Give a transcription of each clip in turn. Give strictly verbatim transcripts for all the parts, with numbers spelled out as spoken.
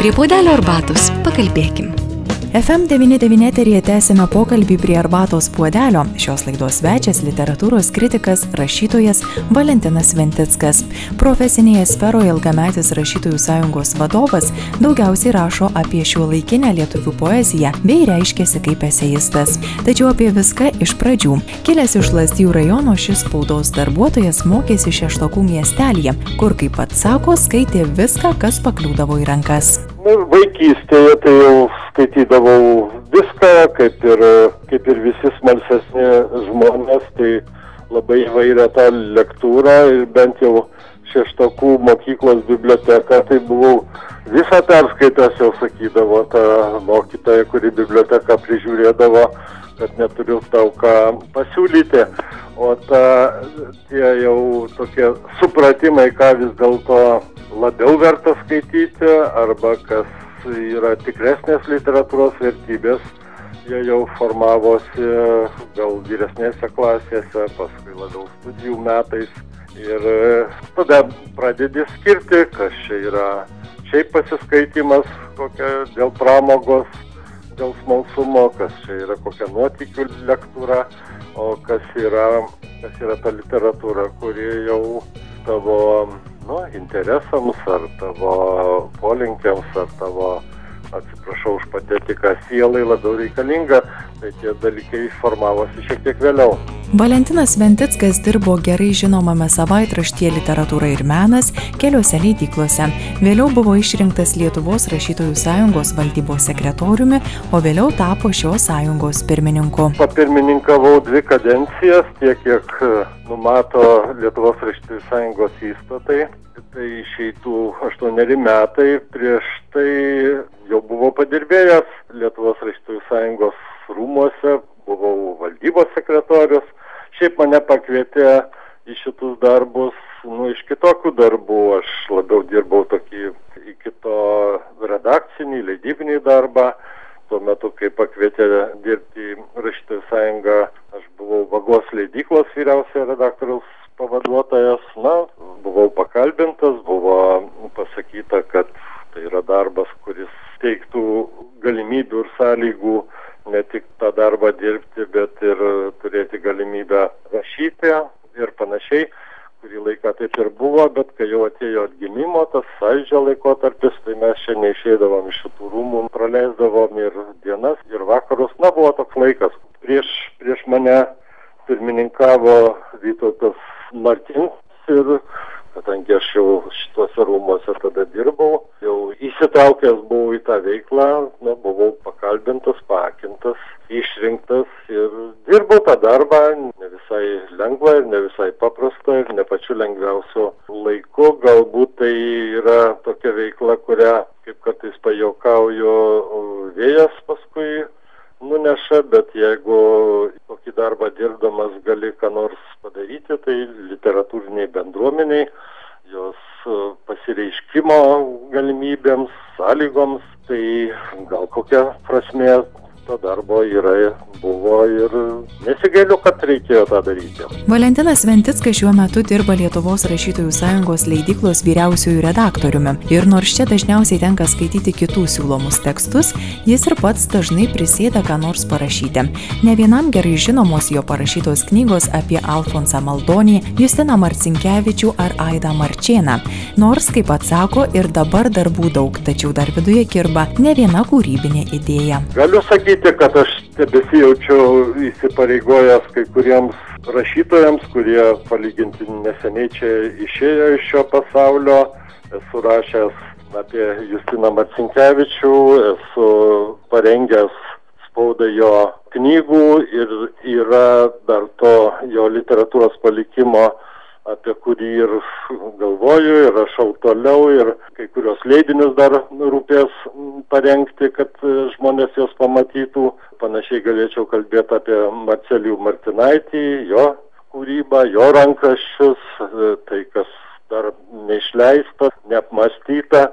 Prie puodelio arbatos pakalbėkim. F M devyni devyni eteryje tęsime pokalbį prie arbatos puodelio. Šios laidos svečias literatūros kritikas, rašytojas Valentinas Sventickas. Profesinėje sferoje ilgametis rašytojų sąjungos vadovas, daugiausiai rašo apie šiuolaikinę lietuvių poeziją bei reiškiasi kaip eseistas. Tačiau apie viską iš pradžių. Kilęs iš Lazdijų rajono, šis spaudos darbuotojas mokėsi Šeštokų miestelyje, kur, kaip pats sako, skaitė viską, kas pakliūdavo į rankas. Vaikystėje tai jau skaitydavau viską, kaip ir, kaip ir visi smalsesni žmonės, tai labai įvairią tą lektūrą ir bent jau Šeštokų mokyklos biblioteka, tai buvau visą perskaitęs, jau sakydavo ta mokytoja, kuri biblioteką prižiūrėdavo, kad neturiu tau ką pasiūlyti. O ta, tie jau tokie supratimai, ką vis dėlto labiau verta skaityti, arba kas yra tikresnės literatūros vertybės, jie jau formavosi gal vyresnėse klasėse, paskui labiau studijų metais. Ir tada pradedi skirti, kas čia yra šiaip pasiskaitimas, kokia dėl pramogos, dėl smalsumo, kas čia yra kokia nuotykių lektūra, o kas yra, kas yra ta literatūra, kuri jau tavo nu, interesams, ar tavo polinkiams, ar tavo, atsiprašau už patetiką, sielai labiau reikalinga, tai tie dalykai formavosi šiek tiek vėliau. Valentinas Sventickas dirbo gerai žinomame savaitraštyje Literatūra ir menas keliose leidyklose. Vėliau buvo išrinktas Lietuvos rašytojų sąjungos valdybos sekretoriumi, o vėliau tapo šios sąjungos pirmininku. Papirmininkavau dvi kadencijas, tiek kiek numato Lietuvos rašytojų sąjungos įstatai. Tai išeitų aštuoneri metai, prieš tai jau buvau padirbėjęs Lietuvos rašytojų sąjungos rūmuose, buvau valdybos sekretorius. Šiaip mane pakvietė į šitus darbus, nu, iš kitokių darbų. Aš labiau dirbau tokį į kito redakcinį, leidybinį darbą. Tuo metu, kai pakvietė dirbti rašytojų sąjungą, aš buvau Vagos leidyklos vyriausiojo redaktoriaus pavaduotojas. Na, buvau pakalbintas, buvo pasakyta, kad tai yra darbas, kuris teiktų galimybių ir sąlygų ne tik tą darbą dirbti, bet ir turėti galimybę rašyti ir panašiai. Kurį laiką taip ir buvo, bet kai jau atėjo atgimimo, tas sąjūdžio laikotarpis, tai mes čia neišeidavom iš šitų rūmų, praleisdavom ir dienas, ir vakarus. Na, buvo toks laikas. Prieš, prieš mane pirmininkavo Vytautas Martins ir kadangi aš jau šituose rūmuose tada dirbau, jau įsitraukęs buvau į tą veiklą, nu, buvau pakalbintas, paakintas, išrinktas ir dirbau tą darbą, ne visai lengva ir ne visai paprasta ir ne pačiu lengviausiu laiku. Galbūt tai yra tokia veikla, kurią, kaip kartais pajuokauju, vėjas paskui nuneša, bet jeigu tokį darbą dirbdamas gali ką nors padaryti, tai literatūriniai bendruomeniai, jos pasireiškimo galimybėms, sąlygoms, tai gal kokia prasmė to darbo yra, buvo ir nesigailiu, kad reikėjo tą daryti. Valentinas Sventickas šiuo metu dirba Lietuvos rašytojų sąjungos leidyklos vyriausiųjų redaktoriumi. Ir nors čia dažniausiai tenka skaityti kitų siūlomus tekstus, jis ir pats dažnai prisėda ką nors parašyti. Ne vienam gerai žinomos jo parašytos knygos apie Alfonsą Maldonį, Justiną Marcinkevičių ar Aidą Marčėną. Nors, kaip atsako, ir dabar darbų daug, tačiau dar viduje kirba ne viena kūrybinė idėja. Galiu sakyti, kad aš tebesijaučiu įsipareigojęs kai kuriems rašytojams, kurie palyginti neseniai čia išėjo iš šio pasaulio. Esu rašęs apie Justiną Marcinkevičių, esu parengęs spaudai jo knygų ir yra dar to jo literatūros palikimo, apie kurį ir galvoju, ir rašau toliau, ir kai kurios leidinius dar rūpės parengti, kad žmonės jos pamatytų. Panašiai galėčiau kalbėti apie Marcelijų Martinaitį, jo kūrybą, jo rankraščius, tai kas dar neišleista, neapmąstyta.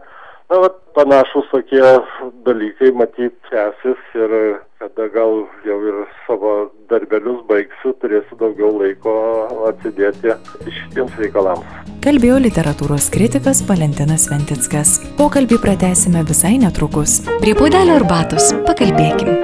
Na, vat, panašus tokie dalykai matyt tęsis ir kada gal jau ir savo darbelius baigsiu, turėsiu daugiau laiko atsidėti šitiems reikalams. Kalbėjo literatūros kritikas Valentinas Ventickas. Pokalbį pratęsime visai netrukus. Prie puodelio arbatos pakalbėkim.